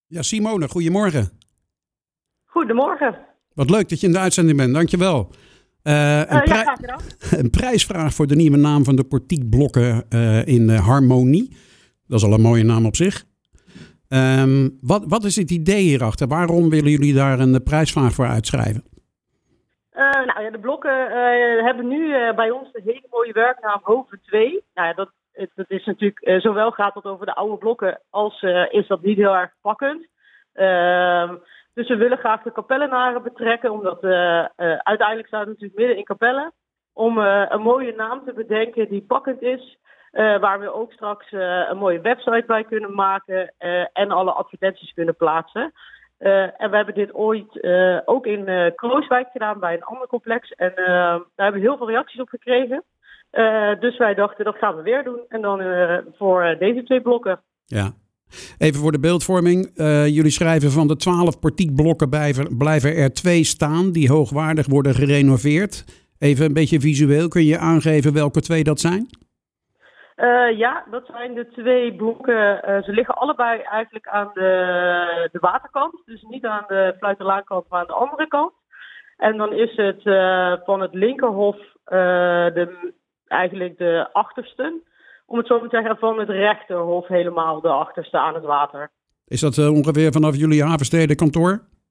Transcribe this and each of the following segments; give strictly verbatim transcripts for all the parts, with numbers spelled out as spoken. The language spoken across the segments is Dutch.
Ja, Simone, goedemorgen. Goedemorgen. Wat leuk dat je in de uitzending bent, dankjewel. Uh, een, uh, pri- ja, graag gedaan. een prijsvraag voor de nieuwe naam van de portiekblokken uh, in uh, Harmonie. Dat is al een mooie naam op zich. Um, wat, wat is het idee hierachter? Waarom willen jullie daar een prijsvraag voor uitschrijven? Uh, nou ja, de blokken uh, hebben nu uh, bij ons een hele mooie werknaam Hoven twee. Nou ja, dat, dat is natuurlijk, uh, zowel gaat het over de oude blokken als uh, is dat niet heel erg pakkend. Uh, dus we willen graag de Kapellenaren betrekken, omdat uh, uh, uiteindelijk staat het natuurlijk midden in Capelle. Om uh, een mooie naam te bedenken die pakkend is. Uh, waar we ook straks uh, een mooie website bij kunnen maken uh, en alle advertenties kunnen plaatsen. Uh, en we hebben dit ooit uh, ook in uh, Krooswijk gedaan bij een ander complex. En uh, daar hebben we heel veel reacties op gekregen. Uh, dus wij dachten, dat gaan we weer doen. En dan uh, voor uh, deze twee blokken. Ja. Even voor de beeldvorming. Uh, jullie schrijven van de twaalf portiekblokken blijven, blijven er twee staan die hoogwaardig worden gerenoveerd. Even een beetje visueel. Kun je aangeven welke twee dat zijn? Uh, ja, dat zijn de twee blokken. Uh, ze liggen allebei eigenlijk aan de, de waterkant. Dus niet aan de Fluiterlaankant, maar aan de andere kant. En dan is het uh, van het linkerhof uh, de, eigenlijk de achterste. Om het zo te zeggen, van het rechterhof helemaal de achterste aan het water. Is dat uh, ongeveer vanaf jullie Havenstedenkantoor?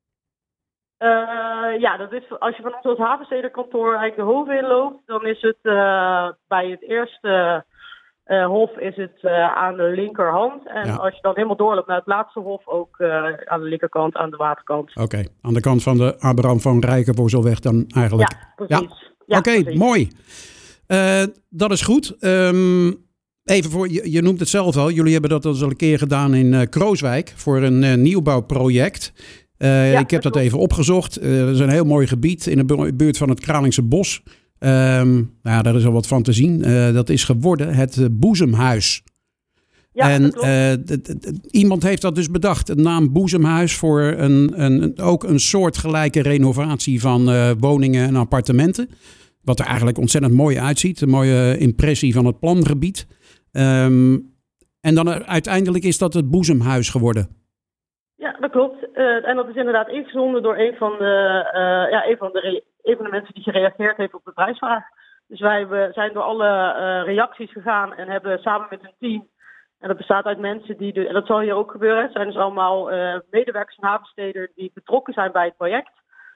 Uh, ja, dat is, als je van ons Havenstedenkantoor eigenlijk de hoven inloopt, dan is het uh, bij het eerste uh, hof is het uh, aan de linkerhand. En ja. Als je dan helemaal doorloopt naar het laatste hof, ook uh, aan de linkerkant, aan de waterkant. Oké, okay. Aan de kant van de Abraham van Rijkenborzelweg dan eigenlijk. Ja, precies. Ja. Ja, Oké, okay, mooi. Uh, dat is goed. Um, Even voor, je, je noemt het zelf al, jullie hebben dat al een keer gedaan in uh, Krooswijk voor een uh, nieuwbouwproject. Uh, ja, ik heb dat, dat even opgezocht. Uh, dat is een heel mooi gebied in de buurt van het Kralingse Bos. Um, nou ja, daar is al wat van te zien. Uh, dat is geworden het uh, Boezemhuis. Ja, en uh, d- d- d- iemand heeft dat dus bedacht. Een naam Boezemhuis voor een, een, een, ook een soortgelijke renovatie van uh, woningen en appartementen. Wat er eigenlijk ontzettend mooi uitziet. Een mooie impressie van het plangebied. Um, en dan uh, uiteindelijk is dat het Boezemhuis geworden. Ja, dat klopt. Uh, en dat is inderdaad ingezonden door een van de, uh, ja, een van de, re- een van de mensen die gereageerd heeft op de prijsvraag. Dus wij we zijn door alle uh, reacties gegaan en hebben samen met een team, en dat bestaat uit mensen die, de, en dat zal hier ook gebeuren, het zijn dus allemaal uh, medewerkers van Havensteden die betrokken zijn bij het project.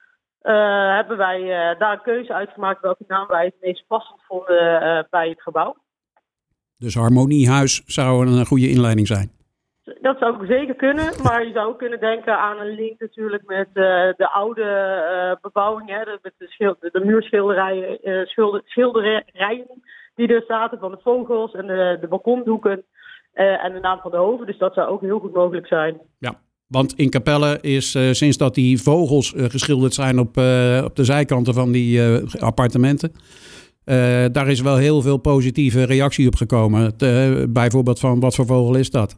Uh, hebben wij uh, daar een keuze uitgemaakt welke naam wij het meest passend vonden uh, bij het gebouw. Dus Harmoniehuis zou een goede inleiding zijn. Dat zou ook zeker kunnen, maar je zou ook kunnen denken aan een link natuurlijk met uh, de oude uh, bebouwing, hè, de, met de, schilder, de muurschilderijen, uh, schilder, schilderijen die er zaten van de vogels en de, de balkondoeken uh, en de naam van de hoven. Dus dat zou ook heel goed mogelijk zijn. Ja, want in Capelle is uh, sinds dat die vogels uh, geschilderd zijn op, uh, op de zijkanten van die uh, appartementen, Uh, daar is wel heel veel positieve reactie op gekomen. Te, bijvoorbeeld van, wat voor vogel is dat?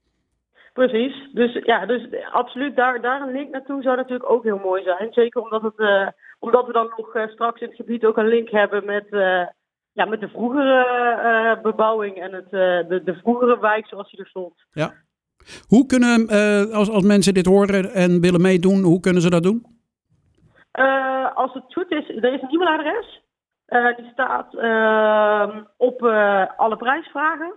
Precies. Dus ja, dus absoluut daar, daar een link naartoe zou natuurlijk ook heel mooi zijn. Zeker omdat, het, uh, omdat we dan nog uh, straks in het gebied ook een link hebben met, uh, ja, met de vroegere uh, bebouwing en het, uh, de, de vroegere wijk zoals die er stond. Ja. Hoe kunnen, uh, als, als mensen dit horen en willen meedoen, hoe kunnen ze dat doen? Uh, als het goed is, er is een e-mailadres. Uh, die staat uh, op uh, alle prijsvragen.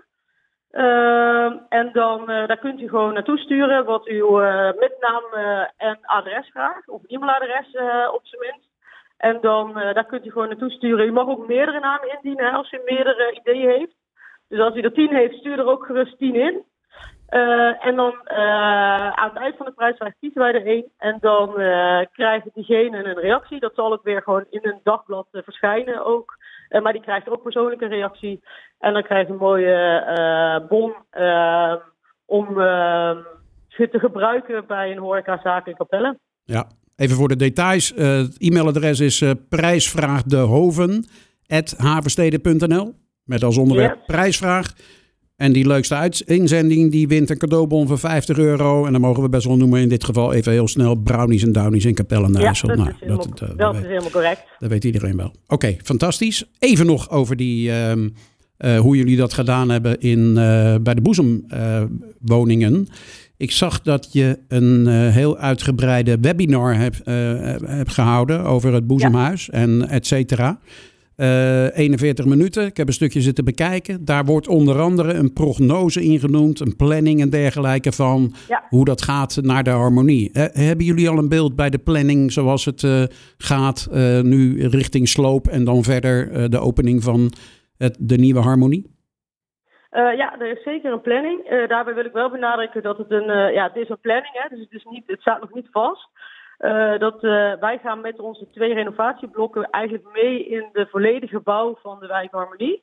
Uh, en dan uh, daar kunt u gewoon naartoe sturen wat uw uh, met naam uh, en adres vraagt. Of een e-mailadres uh, op zijn minst. En dan uh, daar kunt u gewoon naartoe sturen. U mag ook meerdere namen indienen als u meerdere ideeën heeft. Dus als u er tien heeft, stuur er ook gerust tien in. Uh, en dan uh, aan het eind van de prijsvraag kiezen wij er één. En dan uh, krijgt diegene een reactie. Dat zal ook weer gewoon in een dagblad uh, verschijnen ook. Uh, maar die krijgt ook persoonlijke reactie. En dan krijgt een mooie uh, bon uh, om uh, te gebruiken bij een horecazaak in Capelle. Ja, even voor de details. Uh, het e-mailadres is uh, prijsvraagdehoven at havensteden punt n l. Met als onderwerp yes. prijsvraag. En die leukste uit- inzending die wint een cadeaubon van vijftig euro. En dan mogen we best wel noemen in dit geval even heel snel brownies en downies in Capelle naar huis. Ja, dat, nou, is, helemaal, dat, uh, dat, dat is weet, helemaal correct. Dat weet iedereen wel. Oké, okay, fantastisch. Even nog over die, uh, uh, hoe jullie dat gedaan hebben in, uh, bij de boezemwoningen. Uh, Ik zag dat je een uh, heel uitgebreide webinar hebt, uh, hebt gehouden over het Boezemhuis ja. en et cetera. Uh, eenenveertig minuten. Ik heb een stukje zitten bekijken. Daar wordt onder andere een prognose in genoemd, een planning en dergelijke van ja. hoe dat gaat naar de harmonie. Uh, hebben jullie al een beeld bij de planning zoals het uh, gaat uh, nu richting sloop en dan verder uh, de opening van het, de nieuwe harmonie? Uh, ja, er is zeker een planning. Uh, daarbij wil ik wel benadrukken dat het een, uh, ja, het is een planning, hè, dus het, is niet, het staat nog niet vast. Uh, dat, uh, wij gaan met onze twee renovatieblokken eigenlijk mee in de volledige bouw van de wijk Harmonie.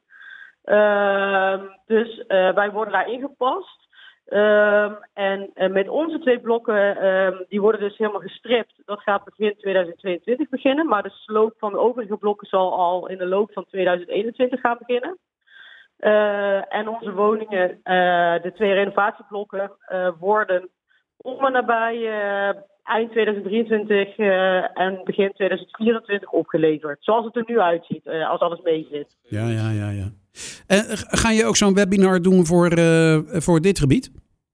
Uh, dus uh, wij worden daar ingepast. Uh, en uh, met onze twee blokken, uh, die worden dus helemaal gestript. Dat gaat begin tweeduizend tweeëntwintig beginnen. Maar de sloop van de overige blokken zal al in de loop van tweeduizend eenentwintig gaan beginnen. Uh, en onze woningen, uh, de twee renovatieblokken, uh, worden om en nabij uh, eind tweeduizend drieëntwintig uh, en begin tweeduizend vierentwintig opgeleverd. Zoals het er nu uitziet, uh, als alles mee zit. Ja, ja, ja, ja. En uh, ga je ook zo'n webinar doen voor, uh, voor dit gebied?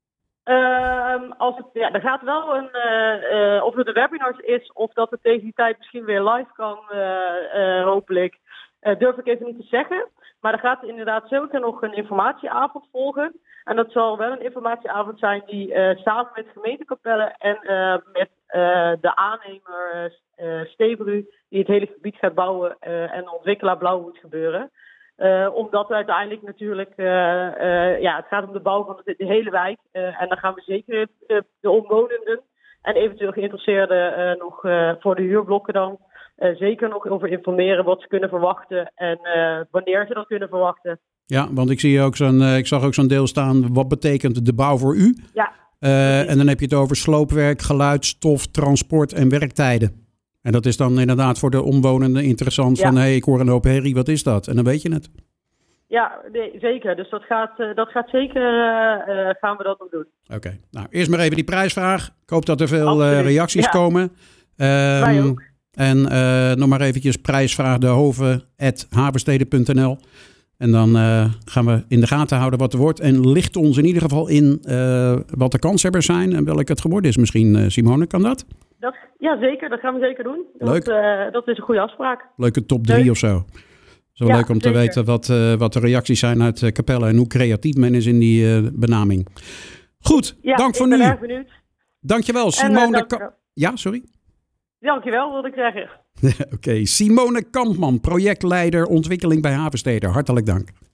Uh, als het, ja, er gaat wel een, uh, uh, of het een webinar is of dat het tegen die tijd misschien weer live kan, uh, uh, hopelijk, uh, durf ik even niet te zeggen. Maar er gaat inderdaad zeker nog een informatieavond volgen. En dat zal wel een informatieavond zijn die uh, samen met gemeentekapellen en uh, met uh, de aannemer uh, Stebru, die het hele gebied gaat bouwen, uh, en de ontwikkelaar Blauwhoed gebeuren. Uh, omdat uiteindelijk natuurlijk, uh, uh, ja, het gaat om de bouw van de, de hele wijk. Uh, en dan gaan we zeker uh, de omwonenden en eventueel geïnteresseerden uh, nog uh, voor de huurblokken dan uh, zeker nog over informeren wat ze kunnen verwachten en uh, wanneer ze dat kunnen verwachten. Ja, want ik zie ook zo'n, uh, ik zag ook zo'n deel staan, wat betekent de bouw voor u? Ja. Uh, en dan heb je het over sloopwerk, geluid, stof, transport en werktijden. En dat is dan inderdaad voor de omwonenden interessant ja. van, hé, hey, ik hoor een hoop herrie, wat is dat? En dan weet je het. Ja, nee, zeker. Dus dat gaat, uh, dat gaat zeker, uh, uh, gaan we dat nog doen. Oké, okay. Nou eerst maar even die prijsvraag. Ik hoop dat er veel uh, reacties ja. komen. Um, Wij ook. En uh, nog maar eventjes prijsvraag de hoven at haverstede punt n l. En dan uh, gaan we in de gaten houden wat er wordt. En licht ons in ieder geval in uh, wat de kanshebbers zijn en welk het geworden is. Misschien, uh, Simone, kan dat? dat? Ja, zeker. Dat gaan we zeker doen. Leuk. Dat, uh, dat is een goede afspraak. Leuke top drie leuk. Of zo. Zo ja, leuk om zeker. te weten wat, uh, wat de reacties zijn uit uh, Capelle en hoe creatief men is in die uh, benaming. Goed, ja, dank voor nu. nu. Ik ben erg benieuwd. Dankjewel, Simone. En, uh, dank Ka- ja, sorry? Dankjewel, wilde ik zeggen. Oké, okay. Simone Kampman, projectleider ontwikkeling bij Haverstede. Hartelijk dank.